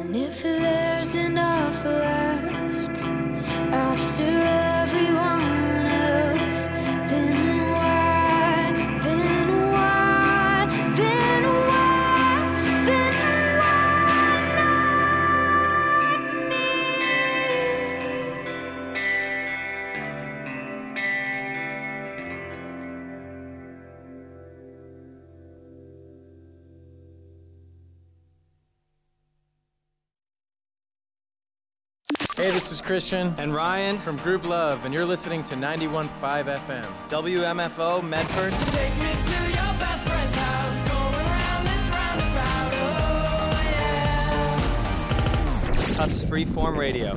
if there's enough left after everyone else, then why, then why, then why, then why not me? Hey, this is Christian and Ryan from Group Love, and you're listening to 91.5 FM. WMFO Medford. Take me to your best friend's house, going around this roundabout, oh yeah. Tufts Freeform Radio.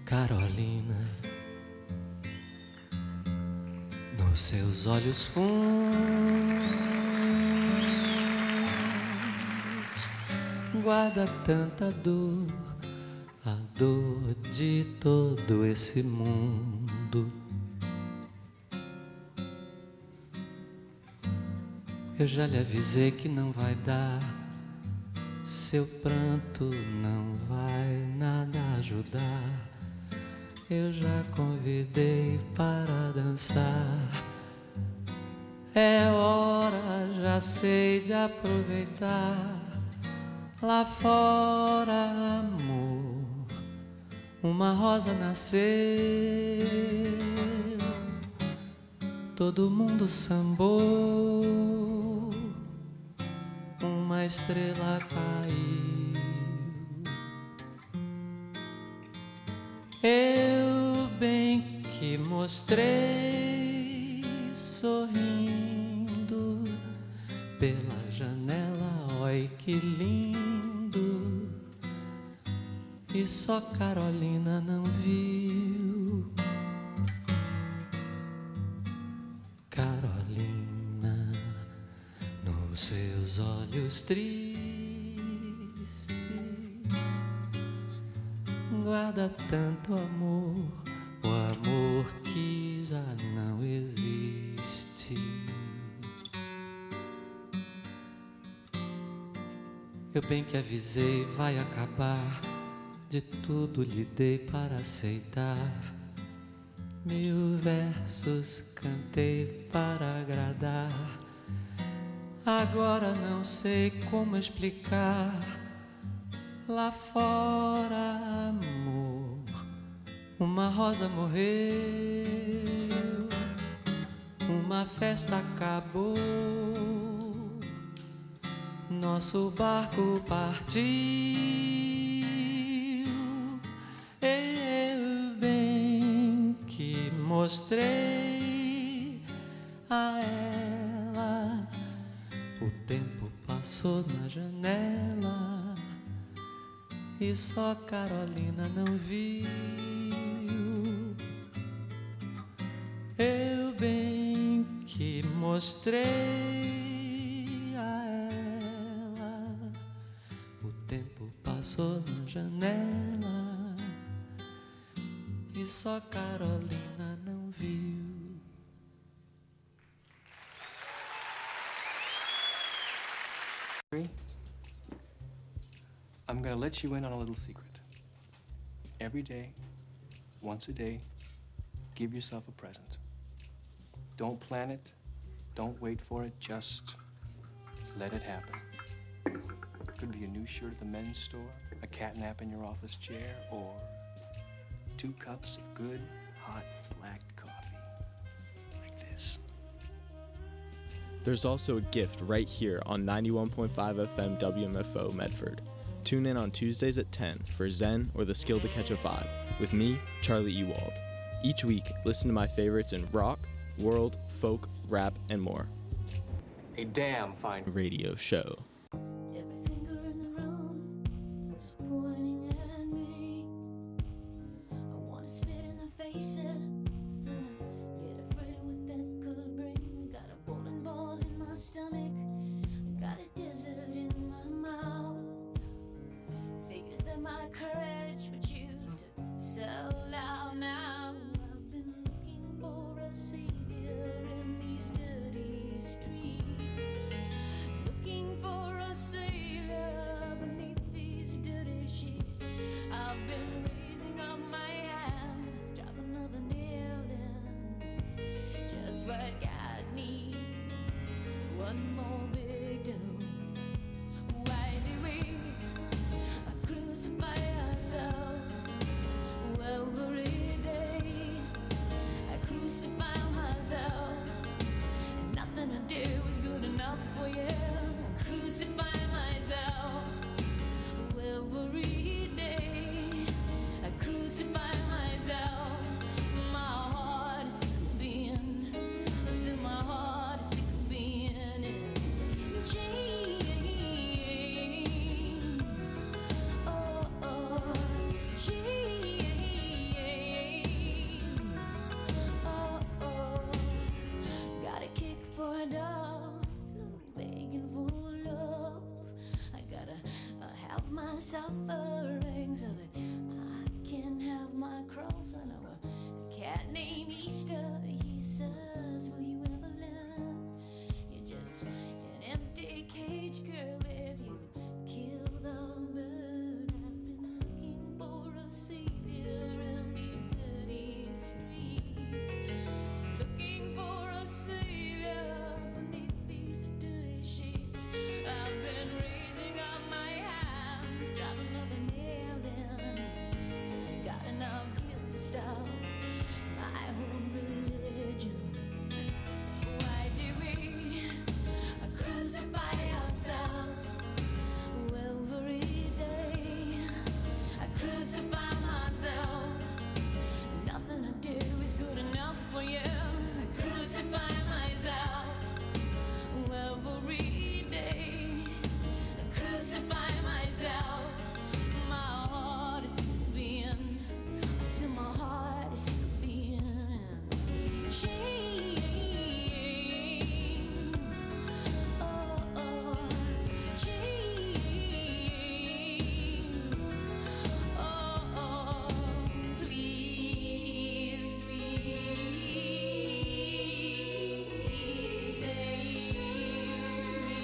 Carolina, nos seus olhos fundos guarda tanta dor, a dor de todo esse mundo. Eu já lhe avisei que não vai dar, seu pranto não vai nada ajudar. Eu já convidei para dançar. É hora, já sei, de aproveitar. Lá fora, amor, uma rosa nasceu. Todo mundo sambou, uma estrela caiu. Eu bem que mostrei, sorrindo pela janela, oi que lindo. E só Carolina não viu. Carolina, nos seus olhos tristes guarda tanto amor, o amor que já não existe. Eu bem que avisei, vai acabar, de tudo lhe dei para aceitar. 1000 versos cantei para agradar. Agora não sei como explicar. Lá fora, amor, uma rosa morreu, uma festa acabou, nosso barco partiu. Eu bem que mostrei a ela, o tempo passou na janela. E só Carolina não viu. Eu bem que mostrei a ela, o tempo passou na janela. E só Carolina não viu. I'm going to let you in on a little secret. Every day, once a day, give yourself a present. Don't plan it. Don't wait for it. Just let it happen. It could be a new shirt at the men's store, a cat nap in your office chair, or 2 cups of good, hot, black coffee. Like this. There's also a gift right here on 91.5 FM WMFO Medford. Tune in on Tuesdays at 10 for Zen or the Skill to Catch a Vibe with me, Charlie Ewald. Each week, listen to my favorites in rock, world, folk, rap, and more. A damn fine Radio show. Every finger in the room is pointing at me. I wanna spit in their faces, then I get afraid of what that could bring. Got a bowling ball in my stomach, got a desert in my mouth. Figures that my courage would choose to sell out now. I've been looking for a savior in these dirty streets, looking for a savior beneath these dirty sheets. I've been raising up my hands, drop another nail in, just what God needs, one more victim. Why do we crucify ourselves every day? I crucify myself, and nothing I do is good enough for you. I crucify myself every day. I crucify myself. My heart is still being my suffering so that I can have my cross. I know a cat named Easter. He says, will you ever learn? You're just an empty cage, girl, if you kill the bird. I've been looking for a savior in these dirty streets, looking for a savior beneath these dirty sheets. I've been raising up my hands, driving another nail in. Got enough guilt to stop my own religion. Why do we crucify ourselves every day? I crucify myself. Nothing I do is good enough for you. I crucify myself every day. I crucify myself. My heart is sick of being. I see my heart is sick of being in chains. Oh, oh, chains. Oh, oh, please, please, save me.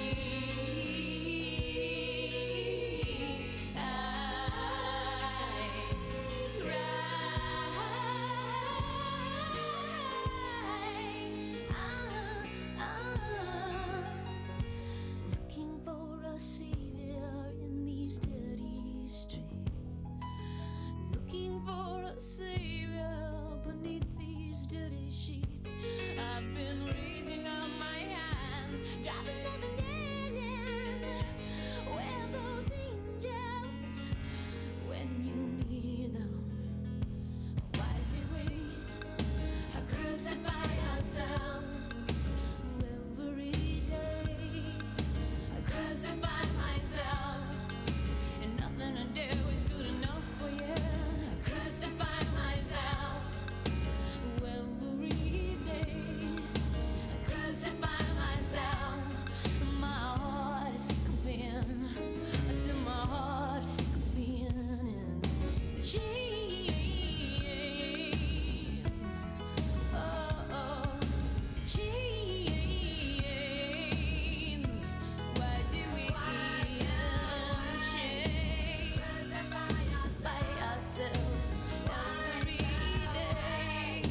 Looking for a savior in these dirty streets, looking for a savior beneath these dirty sheets. I've been raising up my hands, driving another nail in. Where those angels when you need them? Why do we crucify ourselves every day? I crucify myself, and nothing I do is good enough for you. I crucify myself every day. I crucify myself. My heart is sick of being. I said my heart is sick of being in chains. Oh, oh, chains. Why do we chains? Crucify ourselves every day.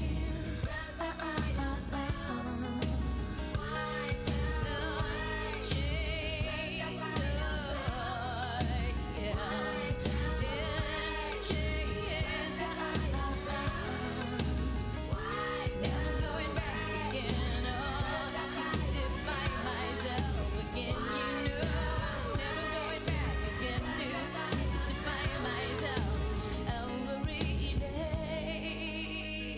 Never going back again. Oh, crucify myself again. You know, never going back again to crucify myself every day.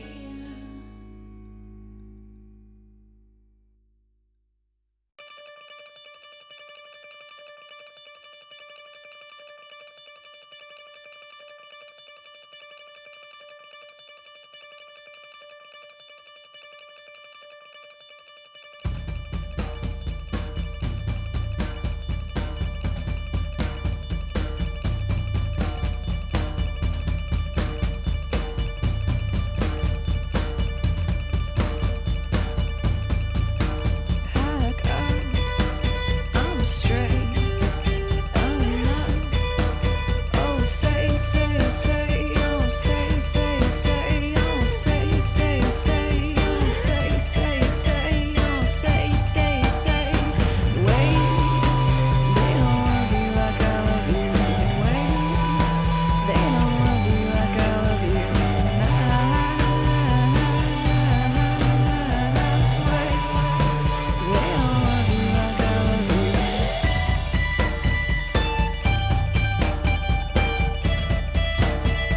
Pack up, I'm straight. Oh no. Oh say, say, say. Oh say, say, say. Oh say, say, say. Oh say, say, say. Oh say, say, say. Wait, they don't love you like I love you. Wait, they don't love you like I love you. That's wait. They don't love you like I love you.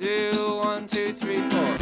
2, 1, 2, 3, 4.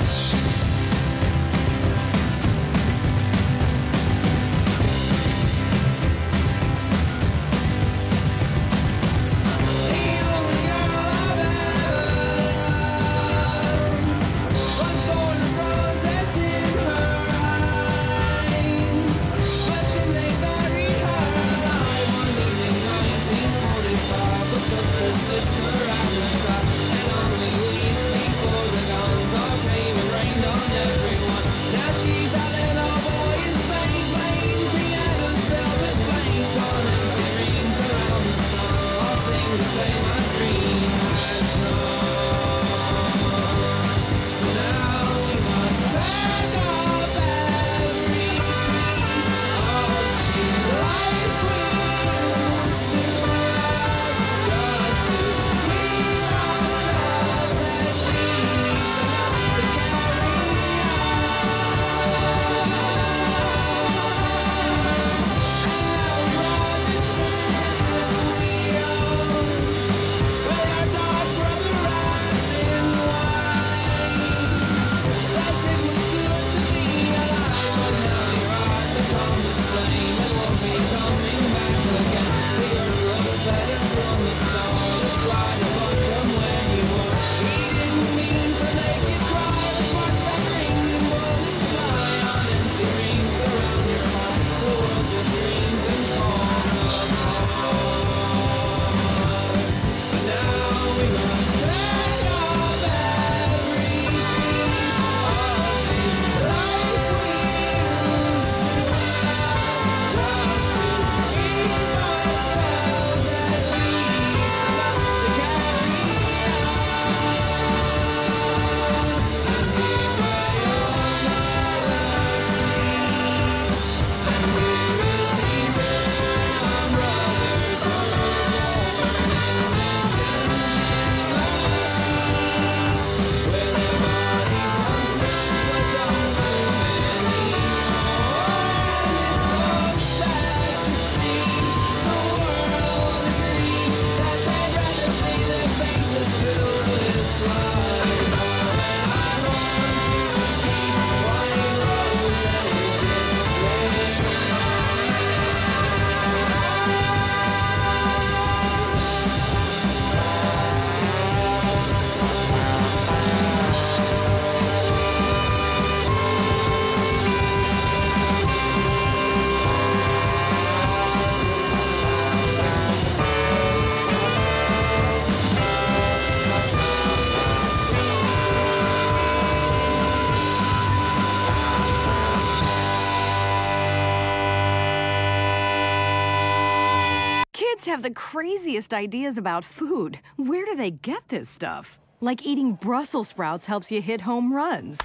Have the craziest ideas about food. Where do they get this stuff? Like eating Brussels sprouts helps you hit home runs.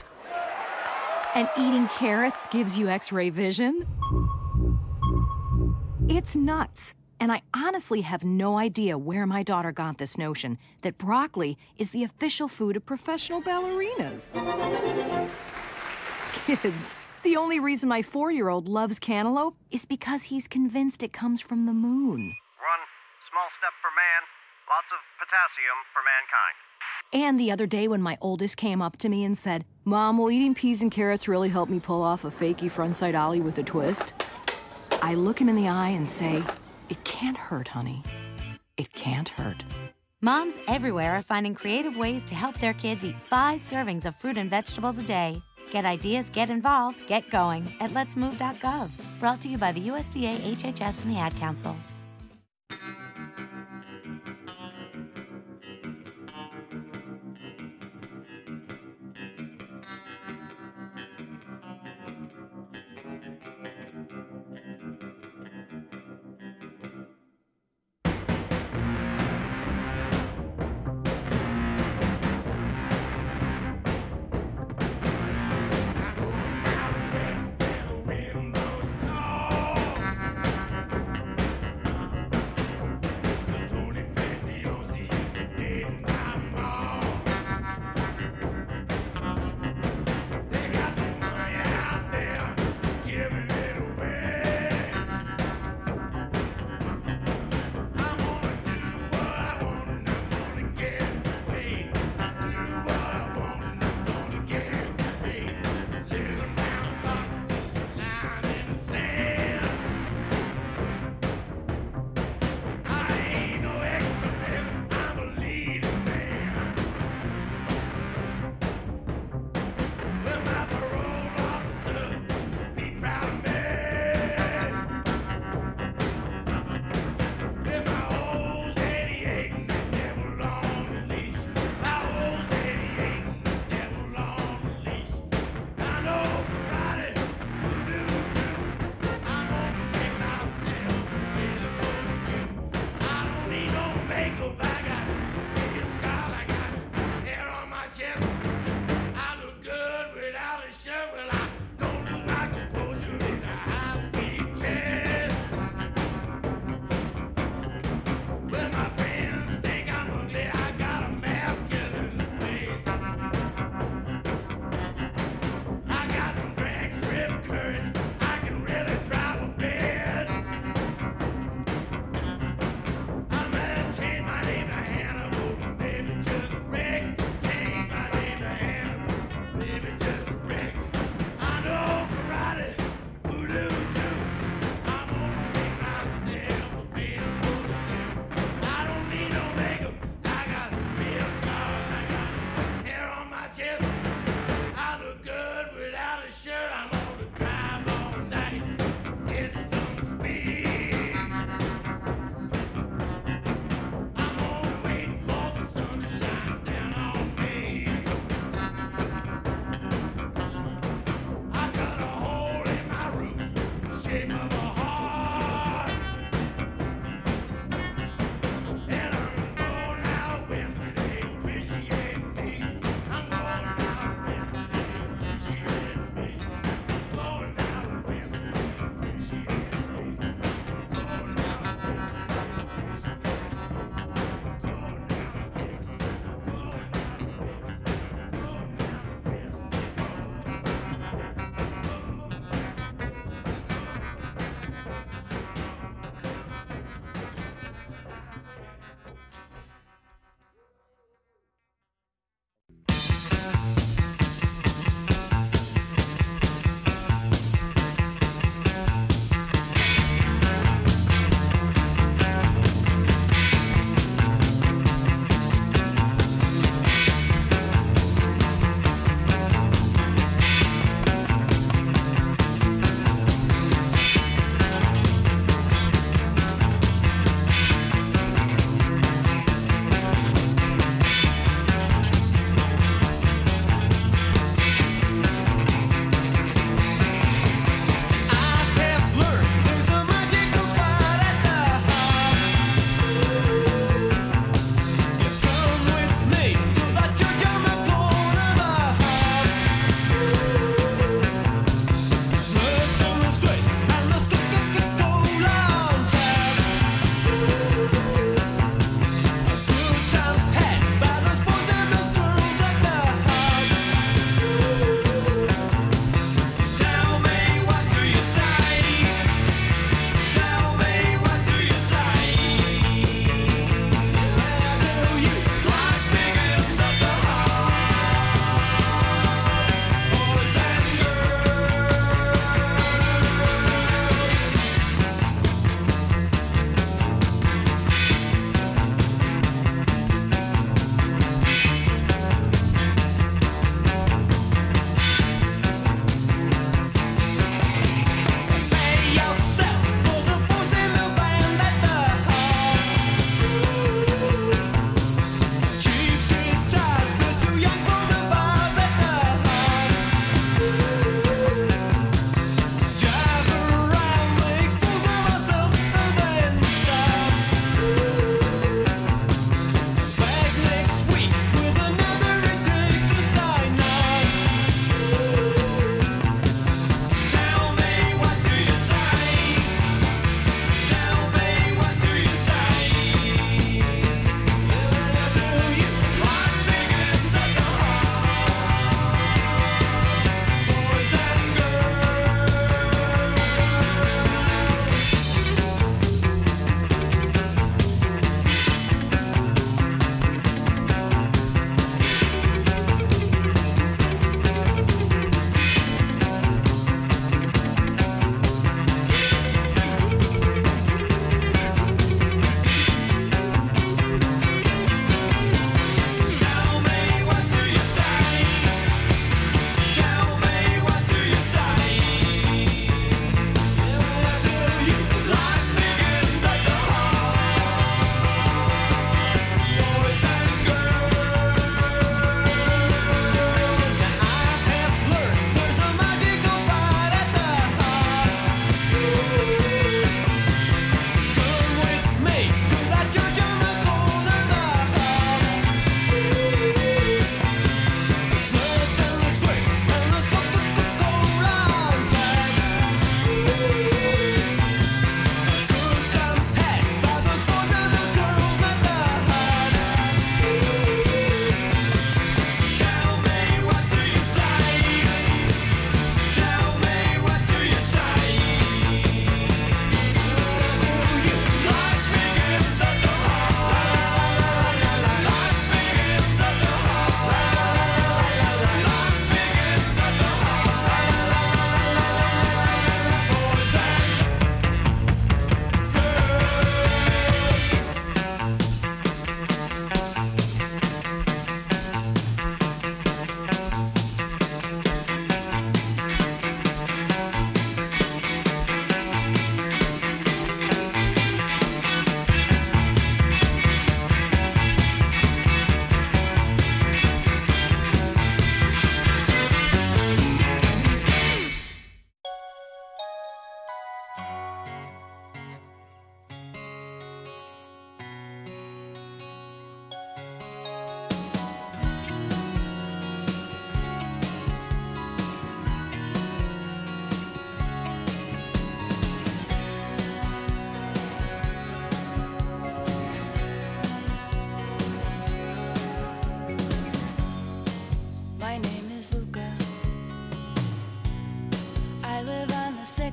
And eating carrots gives you X-ray vision. It's nuts. And I honestly have no idea where my daughter got this notion that broccoli is the official food of professional ballerinas. Kids, the only reason my 4-year-old loves cantaloupe is because he's convinced it comes from the moon. Small step for man, lots of potassium for mankind. And the other day when my oldest came up to me and said, "Mom, will eating peas and carrots really help me pull off a fakey frontside ollie with a twist?" I look him in the eye and say, "It can't hurt, honey. It can't hurt." Moms everywhere are finding creative ways to help their kids eat 5 servings of fruit and vegetables a day. Get ideas, get involved, get going at letsmove.gov. Brought to you by the USDA, HHS, and the Ad Council. shape of a heart. And I'm going out with her, they appreciate me. I'm going out with her, they appreciate me. Going out with her, they appreciate me. Going out with her, they appreciate me. Going out with her, going out with her, going out with her.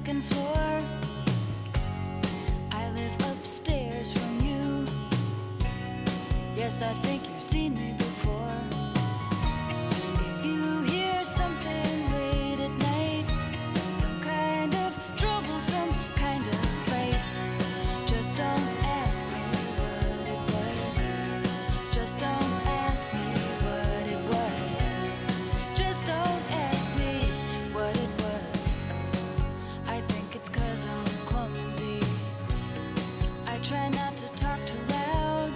second floor. I live upstairs from you. Yes, I think you've seen me before. If you hear something late at night, some kind of trouble, some kind of fight, just don't ask me what it was. Just don't ask me what it was. Just don't ask me what it was. I think it's 'cause I'm clumsy. I try not to talk too loud.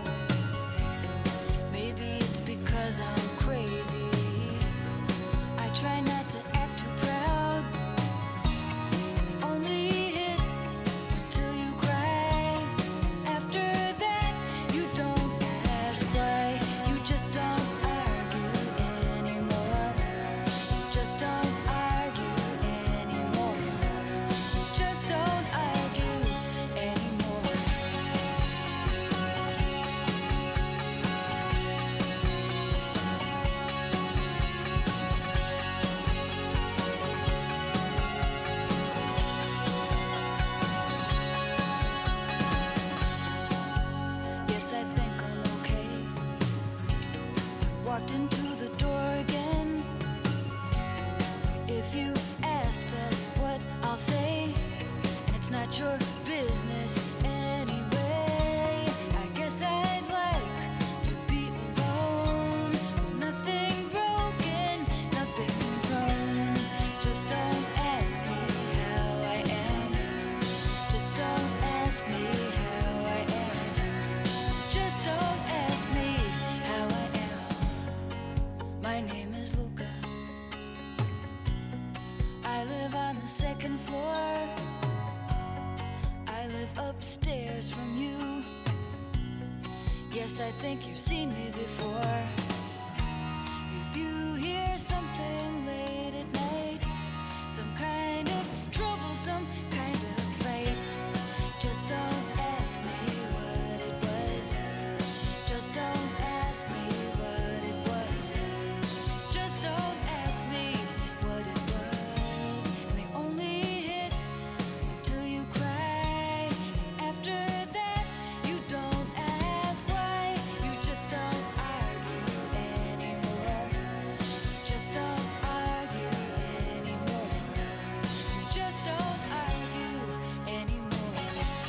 Maybe it's because I'm crazy. I try not to act too proud. Only hit till you cry. After that, you don't ask why. You just don't argue anymore. Just don't argue anymore. Just don't argue anymore. Yes, I think I'm okay. Walked into the door again. If you ask, that's what I'll say. And it's not your business anyway. I guess I'd like to be alone. With nothing broken, nothing wrong. Just don't ask me how I am. Just don't ask me how I am. Just don't ask me how I am. My name is Luca. I live on the second floor. I live upstairs from you. Yes, I think you've seen me before. If you hear something late at night, some kind of trouble, some kind of fight, just don't ask me what it was. Just don't ask me what it was. Just don't ask me what it was. And they only hit until you cry. After that, you don't ask why. You just don't argue anymore. Just don't argue anymore. Just don't argue anymore.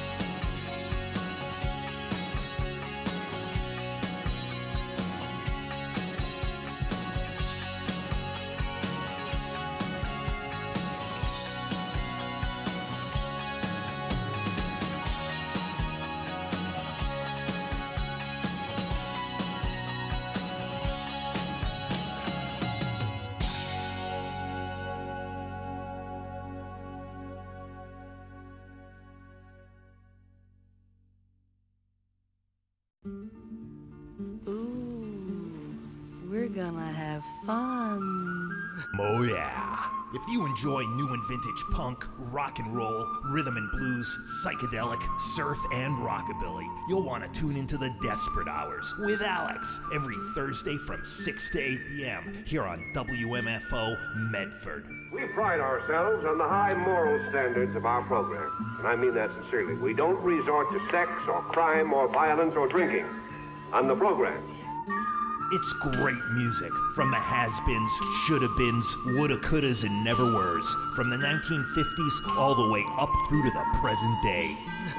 We're gonna have fun. Oh yeah. If you enjoy new and vintage punk, rock and roll, rhythm and blues, psychedelic, surf, and rockabilly, you'll want to tune into the Desperate Hours with Alex every Thursday from 6 to 8 p.m. here on WMFO Medford. We pride ourselves on the high moral standards of our program, and I mean that sincerely. We don't resort to sex or crime or violence or drinking on the programs. It's great music from the has-beens, shoulda-beens, woulda, couldas, and never-weres, from the 1950s all the way up through to the present day.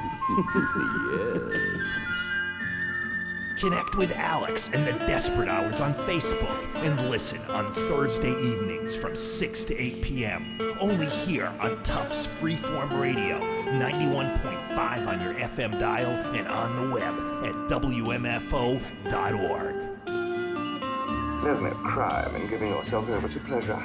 Yes. Connect with Alex and the Desperate Hours on Facebook and listen on Thursday evenings from 6 to 8 p.m. Only here on Tufts Freeform Radio, 91.5 on your FM dial and on the web at WMFO.org. There's no crime in giving yourself over to pleasure.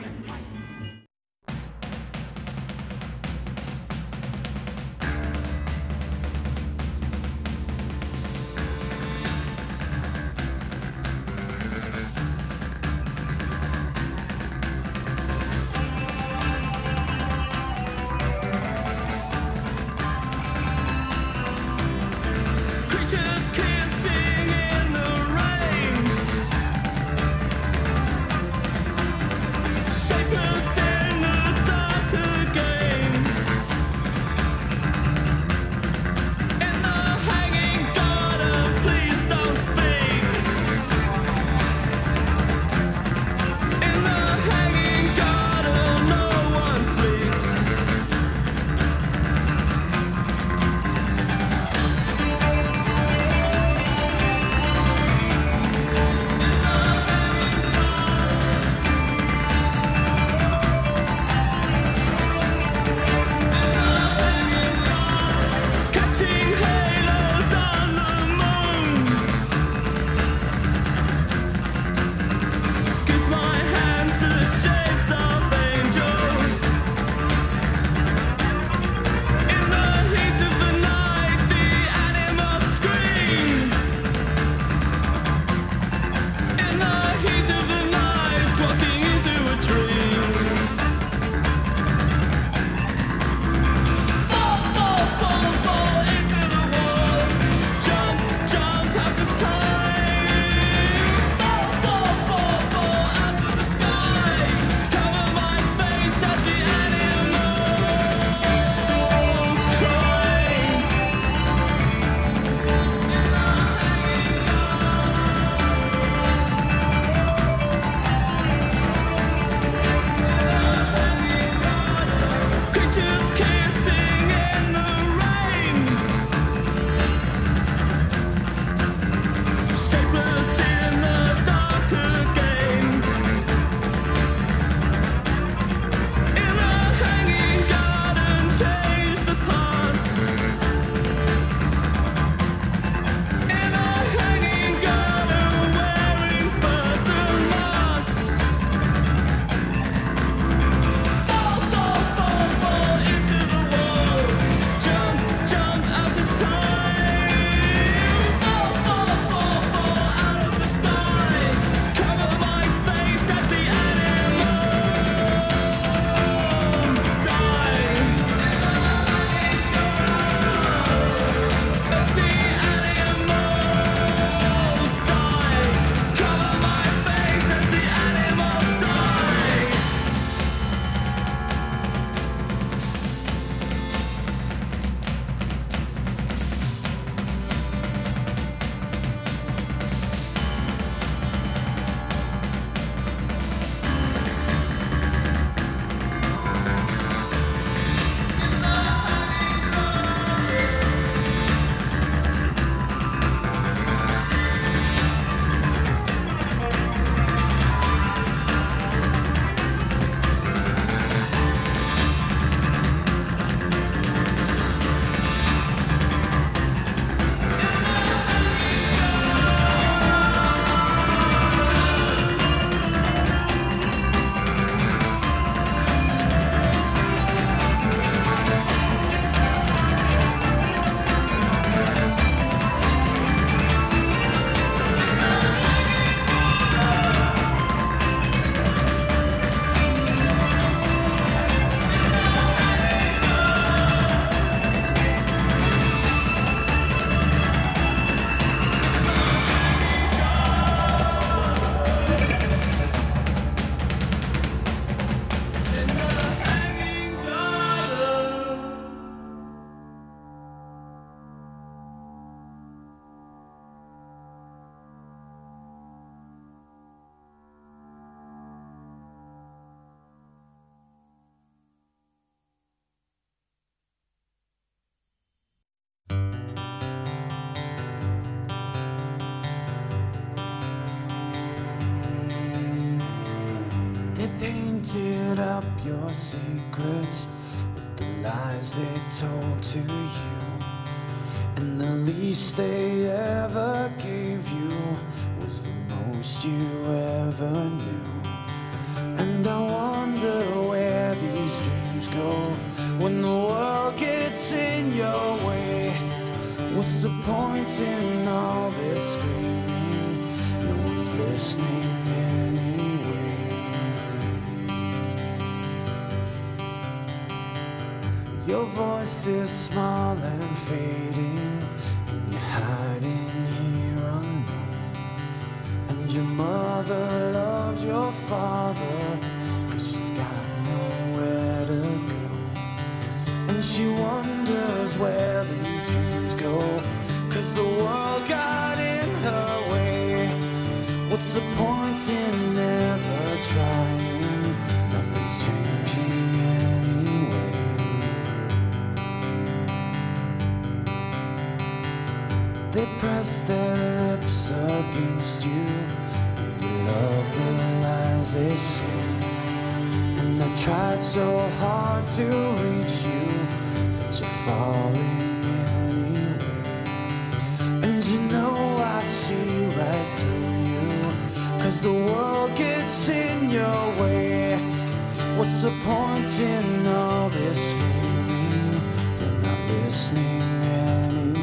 Creatures kissing in the rain. painted up your secrets with the lies they told to you, and the least they ever gave you was the most you ever knew. And I wonder where these dreams go when the world gets in your way. What's the point in all this screaming? No one's listening anyway. Your voice is small and fading, and you're hiding here unknown. And your mother loves your father, 'cause she's got nowhere to go. And she wonders where these dreams go, 'cause the world got in her way. What's the point in never trying? Nothing's changing anyway. They press their lips against you, and you love the lies they say. And I tried so hard to reach you, but you're falling anyway. And you know I see right through you, 'cause the world gets in your way. What's the point in all this screaming? You're not listening anyway.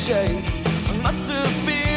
shape. I must have been